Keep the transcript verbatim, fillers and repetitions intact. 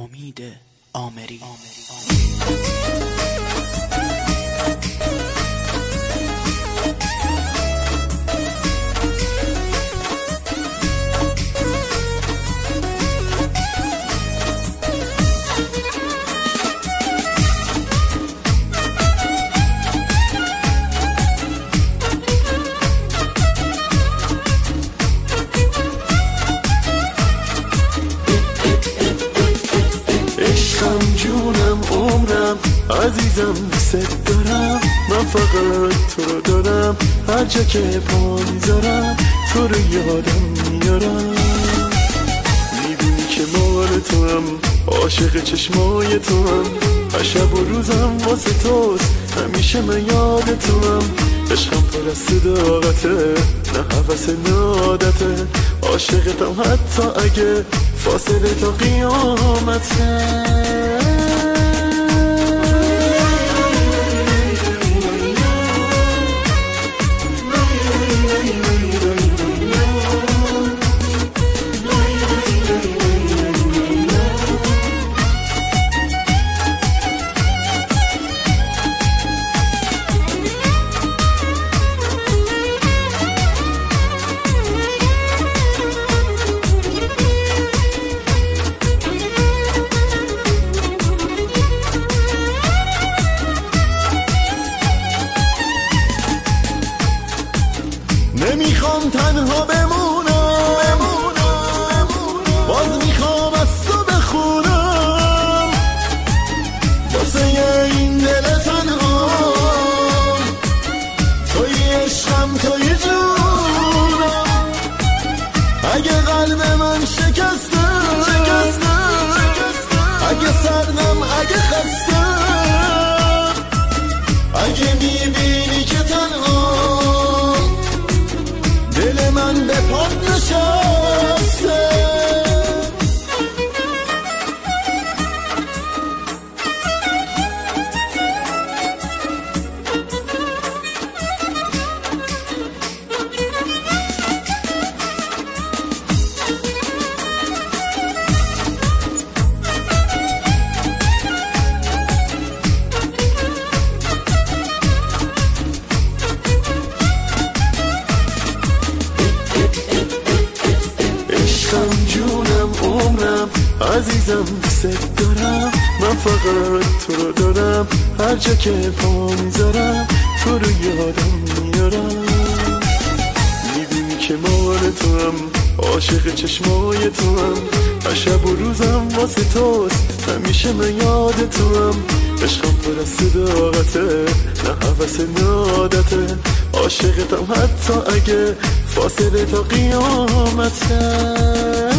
امید آمری. جونم عمرم عزیزم دوست دارم، من فقط تو رو دارم، هر جا که پا میذارم تو رو یادم میارم. میبینی که مال تو هم، عاشق چشمای تو هم، هر شب و روزم واسه توست، همیشه من یاد تو هم. عشقم پر از صداقته، نه حوث نه عادته، عاشقتم حتی اگه فاصله تا قیامته. نمیخوام تنها بمونم، باز میخوام از تو بخونم، واسه این دل تنها توی عشقم توی جونم. اگه قلب من شکسته، اگه سردم، اگه خستم، اگه میبینی که تنها دل من به پات نشسته. جونم عمرم عزیزم دوست دارم، من فقط تو رو دارم، هر جا که پا میذارم تو رو یادم میارم. میبینی که مال تو هم، عاشق چشمای تو هم، هر شب و روزم واسه توست، همیشه من یاد تو هم. عشقم پر از صداقته، نه حوث نه عادته، عاشقتم حتی اگه فاصله تا قیامته.